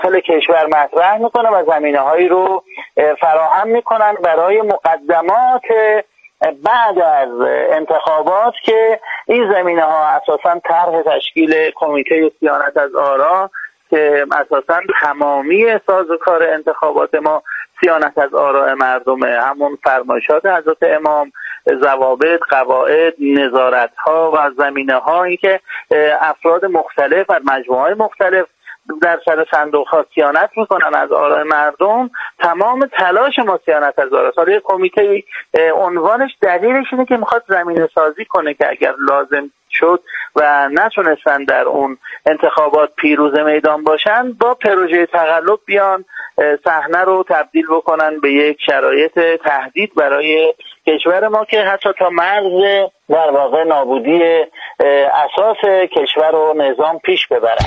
داخل کشور مطرح میکنه و زمینه‌هایی رو فراهم میکنن برای مقدمات بعد از انتخابات که این زمینه‌ها اساساً طرح تشکیل کمیته صیانت از آرا که اساساً تمامی سازوکار انتخابات ما صیانت از آراء مردمه، همون فرمایشات حضرت امام، ضوابط، قواعد، نظارت‌ها و زمینه‌هایی که افراد مختلف و مجموعه‌های مختلف در سر صندوق‌ها صیانت میکنن از آراء مردم. تمام تلاش ما صیانت از آراء. حالا یک کمیته عنوانش دلیلش اینه که میخواد زمینه سازی کنه که اگر لازم شد و نتونستن در اون انتخابات پیروز میدان باشن، با پروژه تقلب بیان صحنه رو تبدیل بکنن به یک شرایط تهدید برای کشور ما که حتی تا مرز در واقع نابودی اساس کشور و نظام پیش ببرن.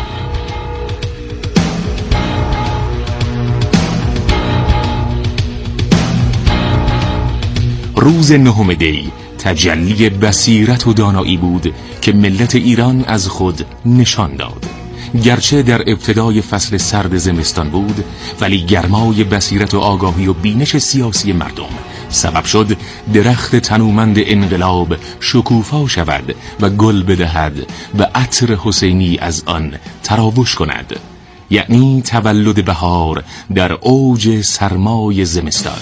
روز 9 دی تجلی بصیرت و دانایی بود که ملت ایران از خود نشان داد. گرچه در ابتدای فصل سرد زمستان بود، ولی گرمای بصیرت و آگاهی و بینش سیاسی مردم سبب شد درخت تنومند انقلاب شکوفا شود و گل بدهد و عطر حسینی از آن تراوش کند، یعنی تولد بهار در اوج سرمای زمستان.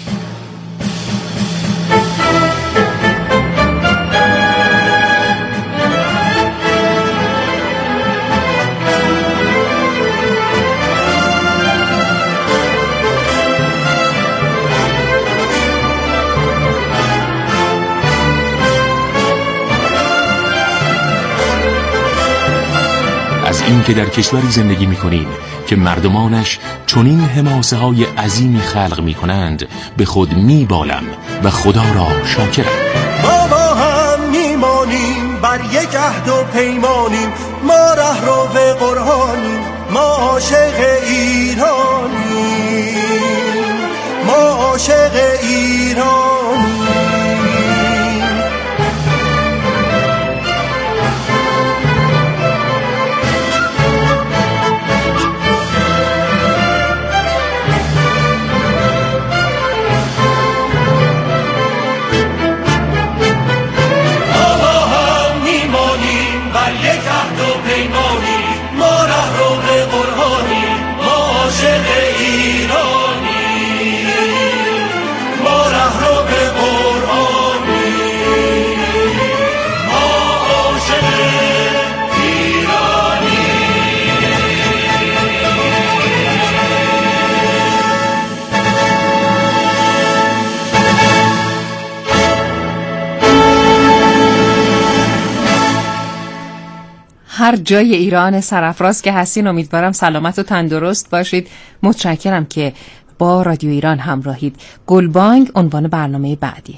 این که در کشوری زندگی می‌کنیم که مردمانش چنین حماسه های عظیمی خلق می‌کنند، به خود می‌بالم و خدا را شاکرم. ما با هم میمانیم، بر یک عهد و پیمانیم، ما رهرو قرآنیم، ما عاشق ایرانیم، ما عاشق ایرانیم. هر جای ایران سرافراز که هستین، امیدوارم سلامت و تندرست باشید. متشکرم که با رادیو ایران همراهید. گلبانگ عنوان برنامه بعدیه.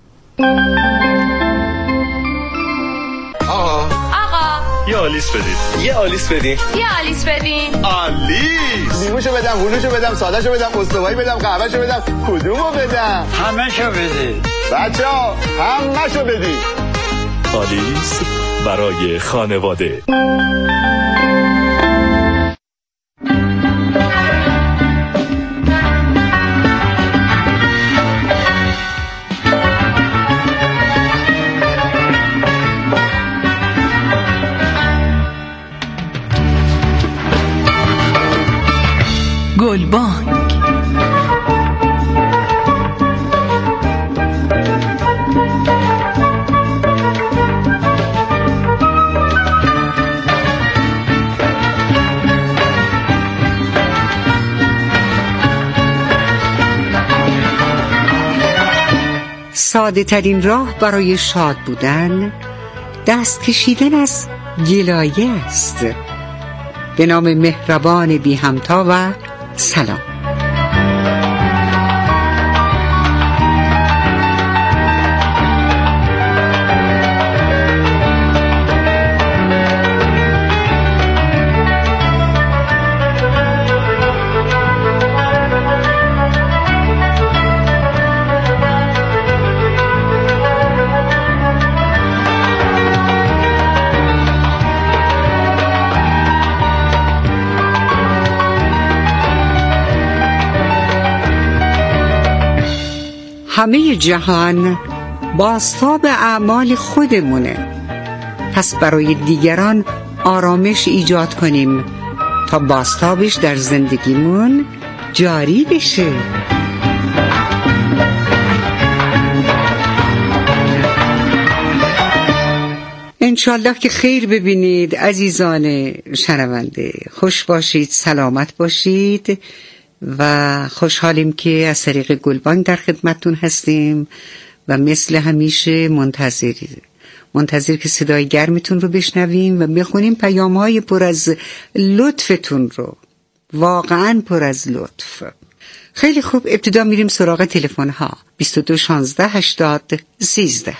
آقا یه آلیس بدید. یه آلیس بدین. یه آلیس بدین. آلیس. لیموشو بدم، هلوشو بدم، سادهشو بدم، استوایی بدم، قهوهشو بدم، کدومو بدم؟ همه‌شو بدید. بچه‌ها همه‌شو بدید. آلیس برای خانواده. گلبانگ. ساده ترین راه برای شاد بودن دست کشیدن از گلایه است. به نام مهربان بی همتا و سلام. همه جهان بازتاب اعمال خودمونه. پس برای دیگران آرامش ایجاد کنیم تا بازتابش در زندگیمون جاری بشه. انشالله که خیر ببینید عزیزان شنونده. خوش باشید، سلامت باشید و خوشحالیم که از طریق گلبانگ در خدمتتون هستیم و مثل همیشه منتظر که صدای گرمتون رو بشنویم و بخونیم پیام‌های پر از لطفتون رو، واقعاً پر از لطف. خیلی خوب، ابتدا میریم سراغ تلفن ها. 22 16 80 13.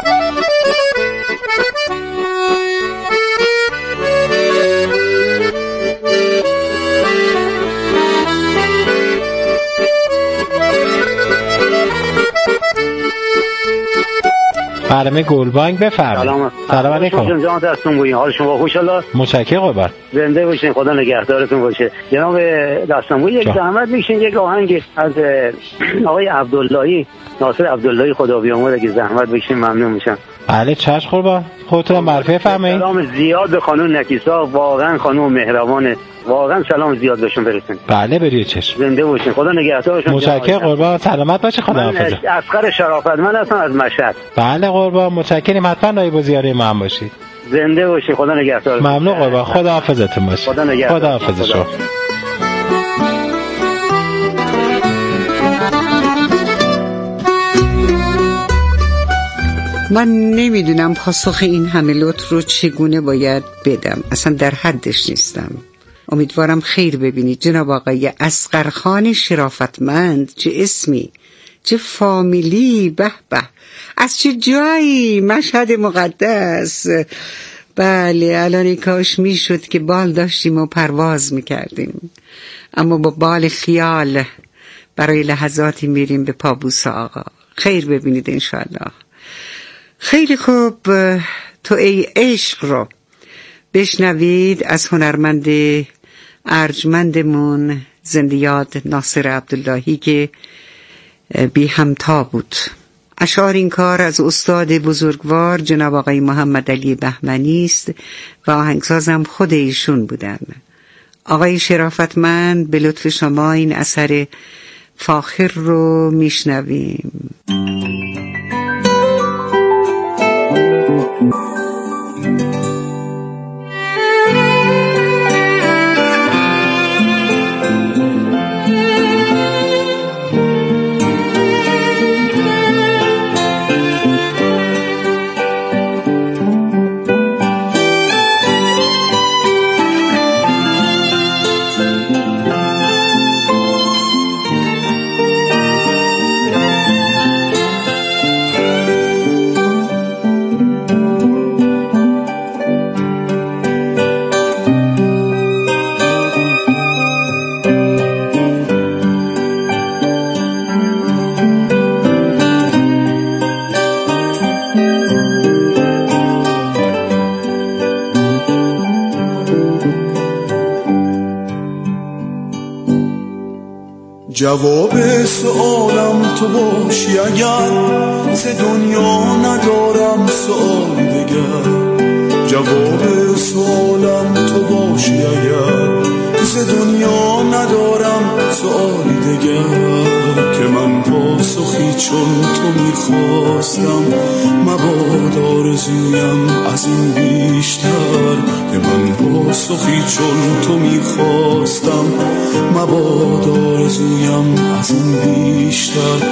برنامه گلبانگ بفرمایید. سلام علیکم. جان دستون بوی حال شما خوشحالا. متشکرم قربان. زنده باشین، خدا نگهدارتون باشه. جناب دستون بوی یک زحمت میکشین یک آهنگ از آقای عبداللهی، ناصر عبداللهی، خدا بیامرز، اگه زحمت بکشین ممنون میشم. بله چشم قربان. خودتون معرفی فرمایید. سلام زیاد به خانم نکیسا، واقعا خانم مهربانه، واقعا سلام زیاد بهشون برسون. بله بریو چشم. زنده باشین، خدا نگهدارتون. متشکرم قربان، سلامت باشه، خدا حافظ. اصغر شرافتمند هستم از مشهد. بله قربان، متشکرم، حتما نایب زیاره ما هم باشید. زنده باشین، خدا نگهدارتون. ممنون قربان، خدا حافظتون باشه. خدا نگهدار. خدا حافظ شما. من نمیدونم پاسخ این همه لطف رو چگونه باید بدم، اصلا در حدش نیستم. امیدوارم خیر ببینید. جناب آقای اصغرخان شرافتمند، چه اسمی، چه فامیلی، به به، از چه جایی، مشهد مقدس. بله الان کاش میشد که بال داشتیم و پرواز میکردیم، اما با بال خیال برای لحظاتی میریم به پابوس آقا. خیر ببینید انشالله. خیلی خوب، تو ای عشق رو بشنوید از هنرمند ارجمندمون زنده یاد ناصر عبداللهی که بی همتا بود. اشعار این کار از استاد بزرگوار جناب آقای محمد علی بهمنی است و آهنگسازم خود ایشون بودن. آقای شرافتمند، به لطف شما این اثر فاخر رو میشنویم. جواب سوالم تو باشی اگر ز دنیا ندارم سوال دگر. جواب سوالم تو باشی اگر ز دنیا ندارم سوال دگر. که من پاسخی چون تو میخواستم مبادا آرزویم از این بیشتر. که من پاسخی چون تو میخواستم مبادا آرزویم از این بیشتر.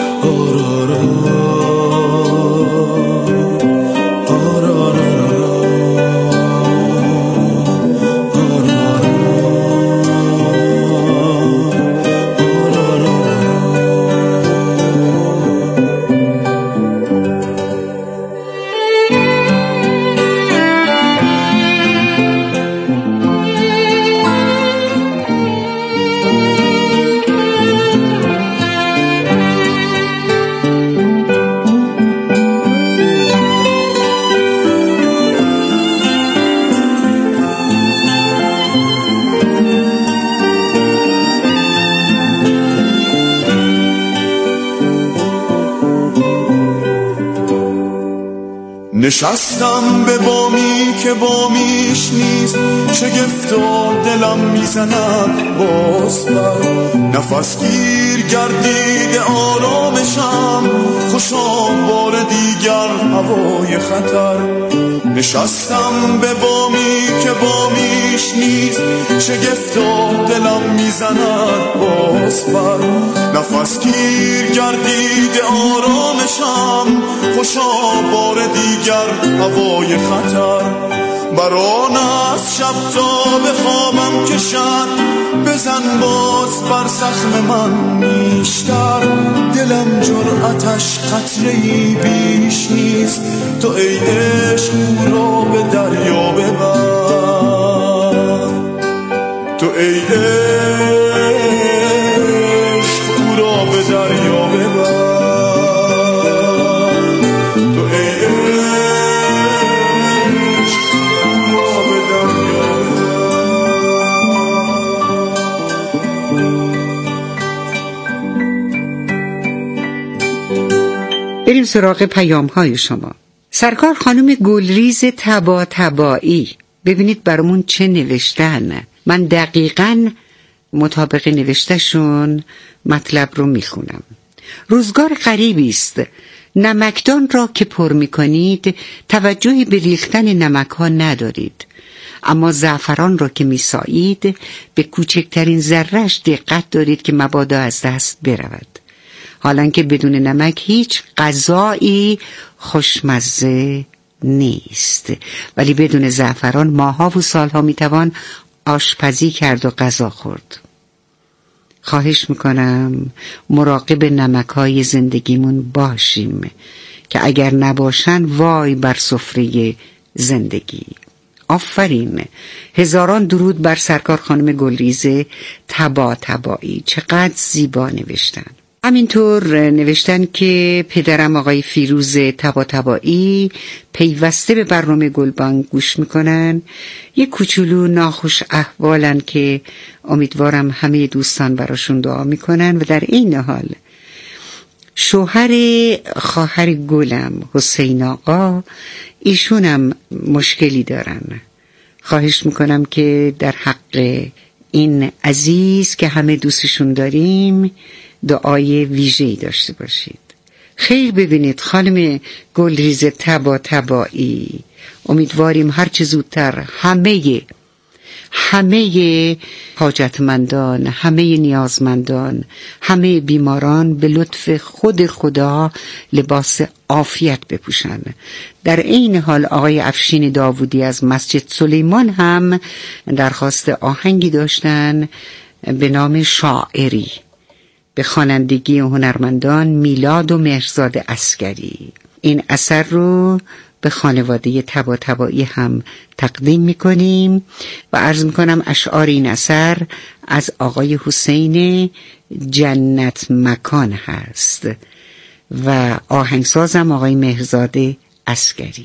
نشستم به بامی که بامیش نیست، شگفتا دلم میزند باز بر. نفس گیر گردید آرامشم، خوشم بار دیگر هوای خطر. نشستم به بامی که بامیش نیست، شگفتا دلم میزند باز بر. نفس گیر گردید آرامشم، خوشا بار دیگر هوای خطر. بران از شب تا بخوابم کشد، بزن باز بر زخم من نیشتر. دلم جرأتش قطره‌ای بیش نیست، تو ای عشق او را به دریا ببر. تو ای عشق او را به دریا ببر. بریم سراغ پیام های شما. سرکار خانم گلریز طباطبایی، ببینید برامون چه نوشتن. من دقیقاً مطابق نوشتشون مطلب رو میخونم. روزگار غریبی است. نمکدان را که پر میکنید توجهی به ریختن نمک ها ندارید، اما زعفران را که میسایید به کوچکترین ذره‌اش دقت دارید که مبادا از دست برود. حالان که بدون نمک هیچ غذایی خوشمزه نیست، ولی بدون زعفران ماها و سالها میتوان آشپزی کرد و غذا خورد. خواهش میکنم مراقب نمک‌های زندگیمون باشیم که اگر نباشن وای بر سفره زندگی. آفرین. هزاران درود بر سرکار خانم گلریز طباطبایی، چقدر زیبا نوشتن. همینطور نوشتن که پدرم آقای فیروز طباطبایی پیوسته به برنامه گلبانگ گوش میکنن. یک کوچولو ناخوش احوالن که امیدوارم همه دوستان براشون دعا میکنن. و در این حال شوهر خواهر گلم حسین آقا، ایشونم مشکلی دارن. خواهش میکنم که در حق این عزیز که همه دوستشون داریم دعای ویژه‌ای داشته باشید. خیر ببینید خانم گلریز طباطبایی، امیدواریم هر چه زودتر همه حاجتمندان، همه نیازمندان، همه بیماران به لطف خود خدا لباس عافیت بپوشن. در این حال آقای افشین داوودی از مسجد سلیمان هم درخواست آهنگی داشتن به نام شاعری به خوانندگی هنرمندان میلاد و مهرزاد عسگری. این اثر رو به خانواده طباطبایی هم تقدیم میکنیم و عرض میکنم اشعار این اثر از آقای حسین جنت مکان هست و آهنگسازم آقای مهرزاد عسگری.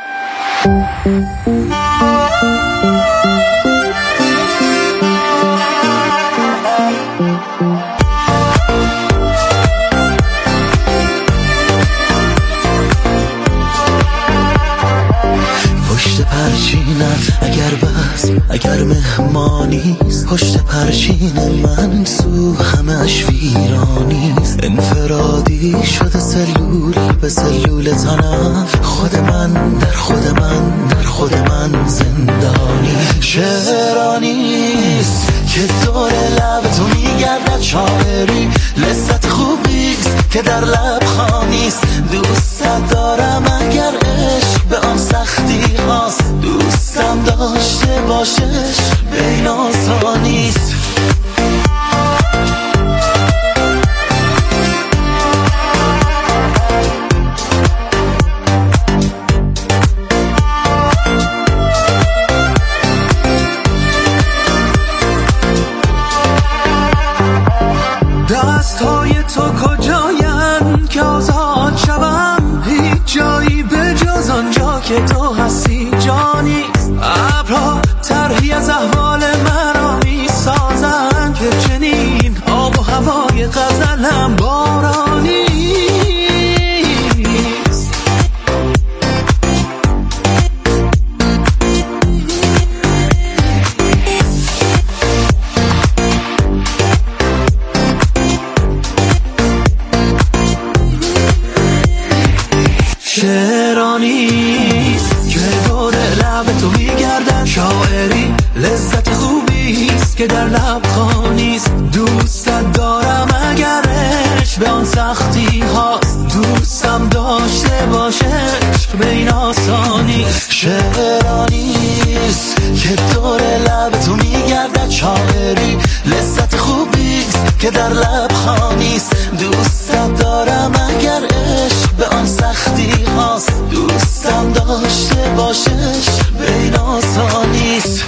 پشت پرچینت اگر بس اگر مهمانیست، پشت پرچین من سو همش ویرانیست. انفرادی شده سلول به سلول تنم، خود من در خود من در خود من زندانی. شعرانیست که دور لب تو میگردد شاعری، لذت خوبیست که در لب خانیست. دوست دارم اگر عشق به آن سختی هاست، دوستم داشته باشش بین آسانیست. دستهای تو کجاین که آزاد شوم؟ هیچ جایی به جز آنجا که تو هستی جانیست. ابرها طرحی از احوال مرا می سازن که چنین آب و هوای غزلم بارانیست. که در لبخانیست. دوستت دارم اگر عشق به آن سختی هاست، دوستم داشته باشه عشق به این آسانیست. شعرانیست که دور لب تو میگرده شاعری، لذت خوبیست که در لبخانیست. دوستم دارم اگر عشق به آن سختی هاست، دوستم داشته باشه عشق به این آسانیست.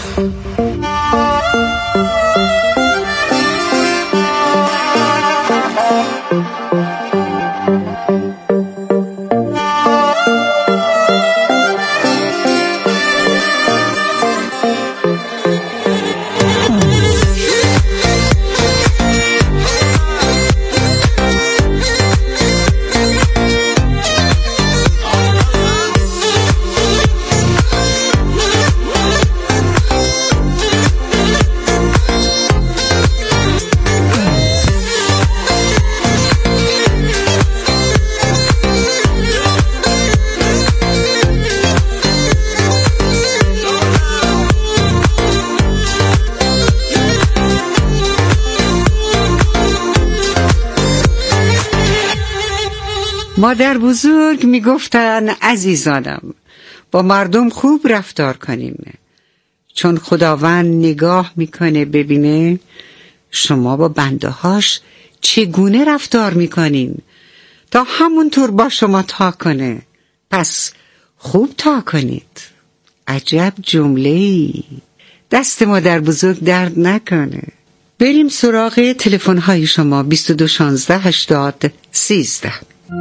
مادر بزرگ میگفتن عزیزانم با مردم خوب رفتار کنیم، چون خداوند نگاه میکنه ببینه شما با بنده هاش چگونه رفتار میکنین تا همونطور با شما تا کنه. پس خوب تا کنید. عجب جمله‌ای. دست مادر بزرگ درد نکنه. بریم سراغ تلفن های شما. 22 16 80 13.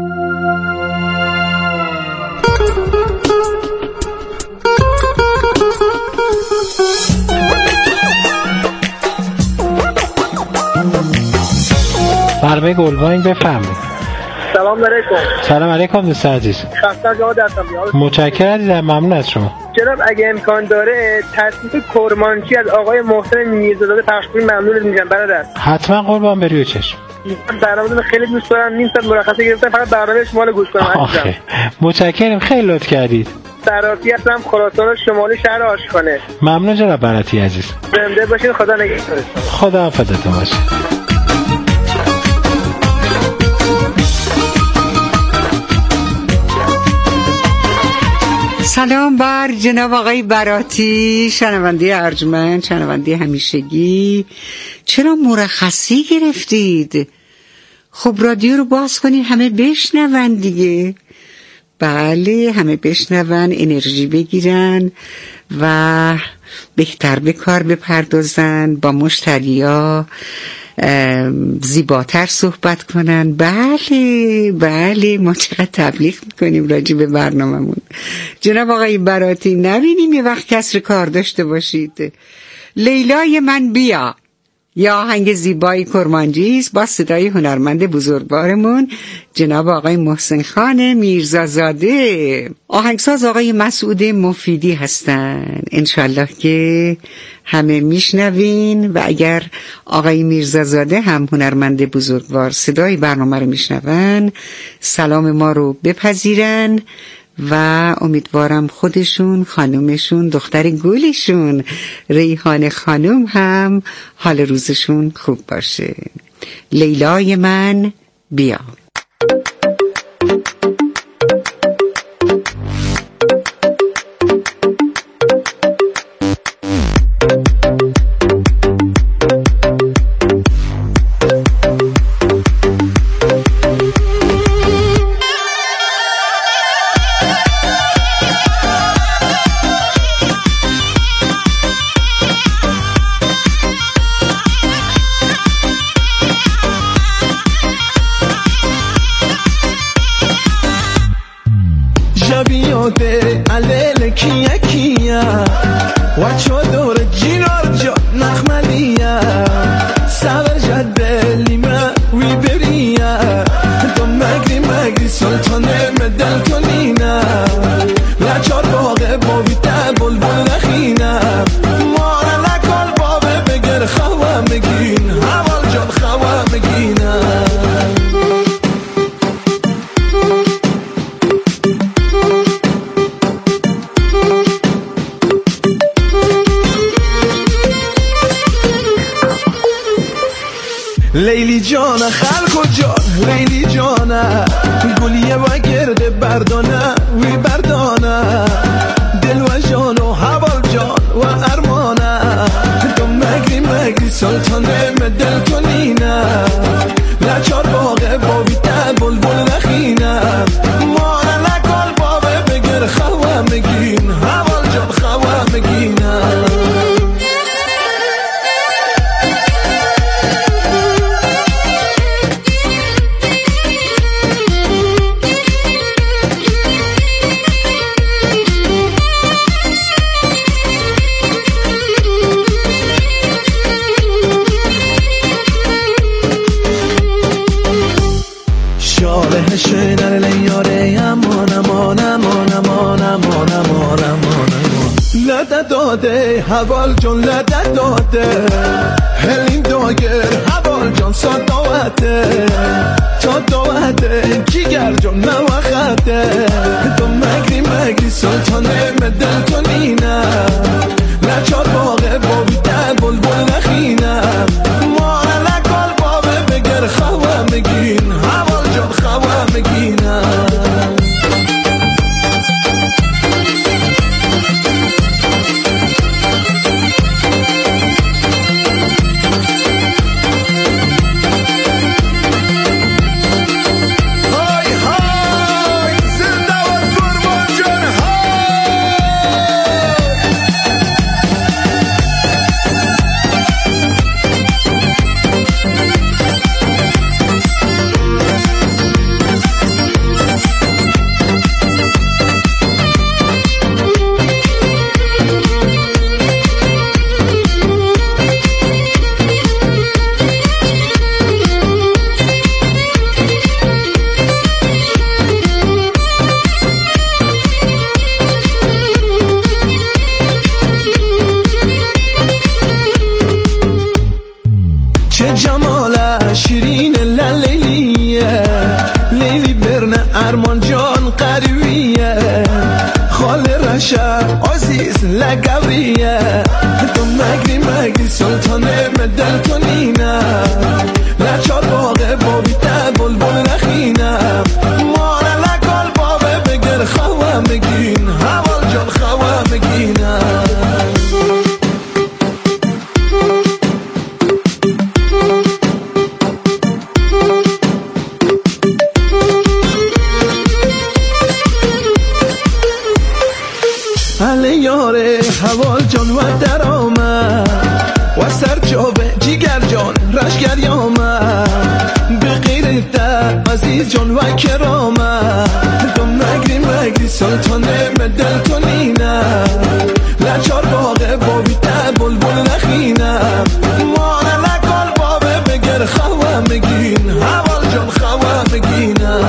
برنامه گلبانگ بفرمایید. سلام علیکم. سلام علیکم دوست عزیز. خسته جواد هستم. متشکرم عزیزم، ممنون از شما. جناب اگه امکان داره تصنیف کرمانچی از آقای محسن میرزاداده پخش کنید ممنون میشم برادر. حتما قربان بری و چشم. من برنامه‌تون خیلی دوست دارم. نیم ساعت مرخصی گرفتم فقط برنامه شما رو گوش کنم عزیزم. متشکرم، خیلی لطف کردید. صرافی هستم، خراسان شمالی، شهر آشکانه. ممنون جناب براتی عزیز. زنده باشین، خدا نگهدارتون. خدا حافظتون باشه. سلام بر جناب آقای براتی، شنونده ارجمند، شنونده همیشگی. چرا مرخصی گرفتید؟ خب رادیو رو باز کنین همه بشنون دیگه. بله همه بشنون، انرژی بگیرن و بهتر به کار بپردازن، با مشتریا زیباتر صحبت کنن. بله بله ما چقدر تبلیغ میکنیم راجع به برنامه‌مون. جناب آقای براتی نبینیم یه وقت کسر کار داشته باشید. لیلای من بیا یا آهنگ زیبای کرمانچی است با صدای هنرمند بزرگوارمون جناب آقای محسن خان میرزازاده. آهنگساز آقای مسعود مفیدی هستن. انشالله که همه میشنوین و اگر آقای میرزازاده هم هنرمند بزرگوار صدای برنامه رو میشنون سلام ما رو بپذیرن و امیدوارم خودشون، خانومشون، دختر گلشون ریحان خانوم هم حال روزشون خوب باشه. لیلای من بیا. شبیاته علیل کیا کیا و چادر جینار جا نخملیا سور جده لیمه وی بریا تو مگری سلطان مدل کنینا لچار باغه باویته بلبل نخینا مارا نکال بابه بگر خواه مگین حوال جان خواه مگینا. لیلی جان خلق و جان لیلی جانه گلیه و گرد بردانه وی بردانه دل و جان و حوال جان و ارمانه تو مگری مگری سلطانه دل تو نینه لچار باغه باویده بلبل نخینه مانه نکال بابه بگر خواه مگین حوال جان خواه مگینه شنر لیاره امان امان امان امان امان امان امان لده داده حوال جان لده داده هلین داگر حوال جان صداوته تا داوته جیگر جان نوخته تو مگری مگری سلطانه مدل تو نینه لچار باغه باویده بلبل نخینه مانه نکال بابه بگر خواه مگین حوال جان خواه مگینه ارمان جان قریبیه خال رشا عزیز لگوریه تو مگری مگری سلطانه مدل تو نینه لچار باغه باویده بلبل نخینه مانه لکال بابه بگر خواه مگین حوال جان خواه مگینه یاره حوال جان و در آمد و سر جابه جیگر جان رشگر یامد به غیر در عزیز جان و کرامد تو مگری مگری سلطانه مدل تو نینه لچار باغه باویده بلبل نخینه مانه نکال بابه بگر خواه مگین حوال جان خواه مگینه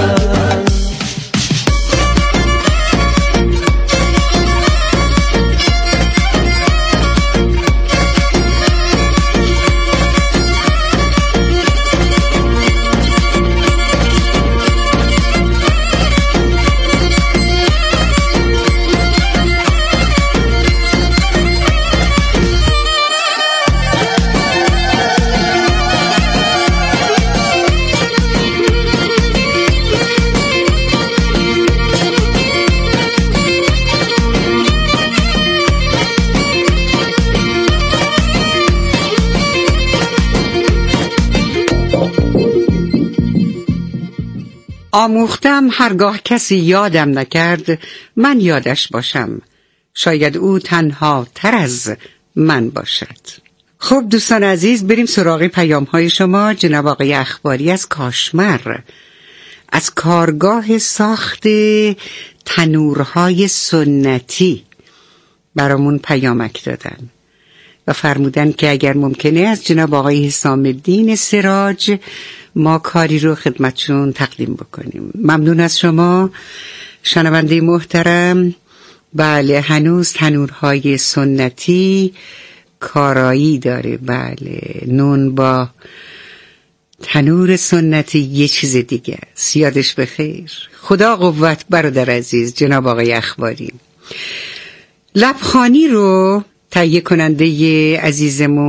آموختم هرگاه کسی یادم نکرد من یادش باشم، شاید او تنها تر از من باشد. خب دوستان عزیز، بریم سراغ پیام های شما. جناب آقای اخباری از کاشمر از کارگاه ساخت تنورهای سنتی برامون پیامک دادن و فرمودن که اگر ممکنه از جناب آقای حسام الدین سراج ما کاری رو خدمتشون تقدیم بکنیم. ممنون از شما شنونده محترم. بله، هنوز تنورهای سنتی کارایی داره. بله، نون با تنور سنتی یه چیز دیگه است. یادش بخیر. خدا قوت برادر عزیز جناب آقای اخباری. لبخانی رو تهیه کننده عزیزمون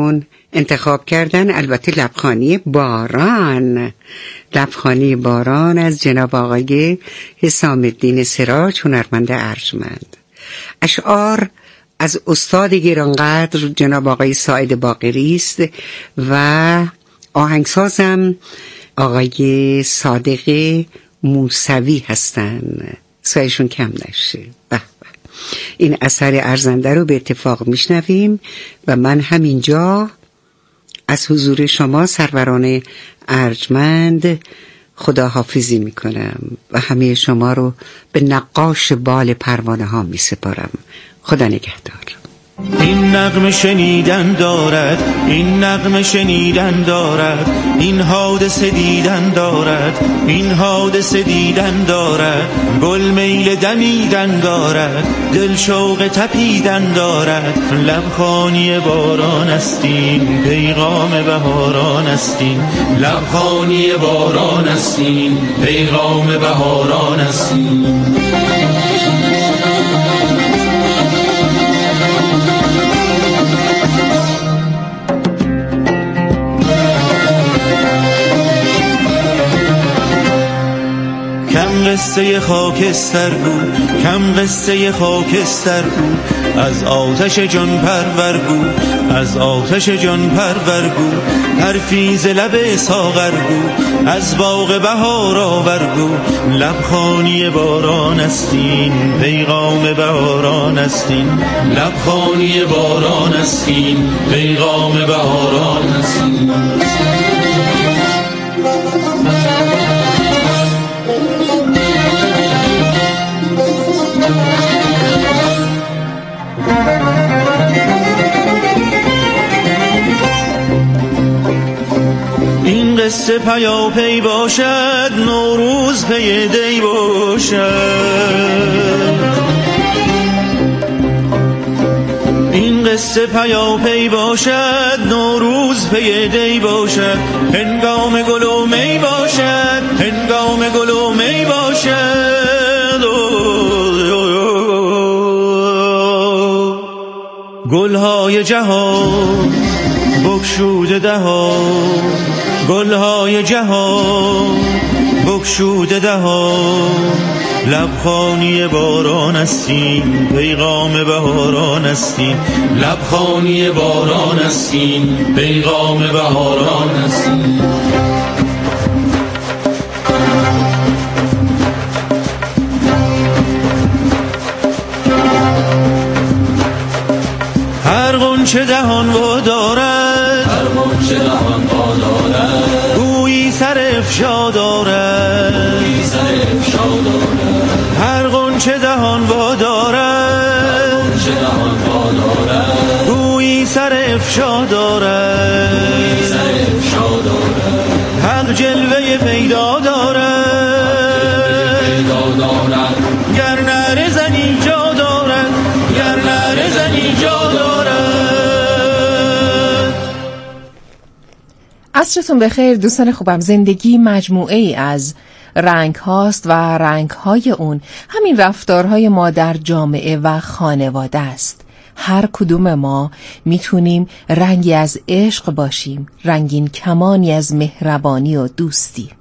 انتخاب کردن البته لبخانی باران. لبخانی باران از جناب آقای حسام الدین سراج، هنرمند ارجمند. اشعار از استاد گرانقدر جناب آقای سعید باقری است و آهنگسازم آقای صادق موسوی هستند. سایشون کم نشه. این اثر ارزنده رو به اتفاق میشنویم و من همینجا از حضور شما سروران ارجمند خداحافظی میکنم و همه شما رو به نقاش بال پروانه ها میسپارم. خدا نگهدار. این نغمه شنیدن دارد، این نغمه شنیدن دارد، این حادثه دیدن دارد، این حادثه دیدن دارد، گل میل دمیدن دارد، دل شوق تپیدن دارد، لبخانی باران استین، پیغام بهاران استین، لبخانی باران استین، پیغام بهاران استین. کم قصه خاکستر بود، کم قصه خاکستر بود، از آتش جان پرور بود، از آتش جان پرور بود، حرفی ز لب ساغر بود، از باغ بهار آور بود، لبخانی باران استین، پیغام بهاران استین، لبخانی باران استین، پیغام بهاران استین. این قصه پیاپی باشد، نوروز پی دی باشد. این قصه پیاپی باشد، نوروز پی دی باشد، هنگام گل و می باشد، هنگام گل و می باشد. گلهای جهان بگشوده دهان، گلهای جهان بگشوده دهان، لبخانی باران استین، پیغام بهاران استین، لبخانی باران استین، پیغام بهاران استین. هر غنچه دهان وا دارد، هر غنچه دهان وا دارد، گویی سر افشا دارد، گویی سر افشا دارد. هر غنچه دهان وا دارد، غنچه دهان وا دارد، گویی سر افشا دارد، گویی سر افشا دارد. حق جلوه پیدا دارد، پیدا دارد، گر نره زنی جا دارد، گر نره زنی جا دارد. عصرتون بخیر دوستان خوبم. زندگی مجموعه ای از رنگ هاست و رنگ های اون همین رفتارهای ما در جامعه و خانواده است. هر کدوم ما میتونیم رنگی از عشق باشیم، رنگین کمانی از مهربانی و دوستی.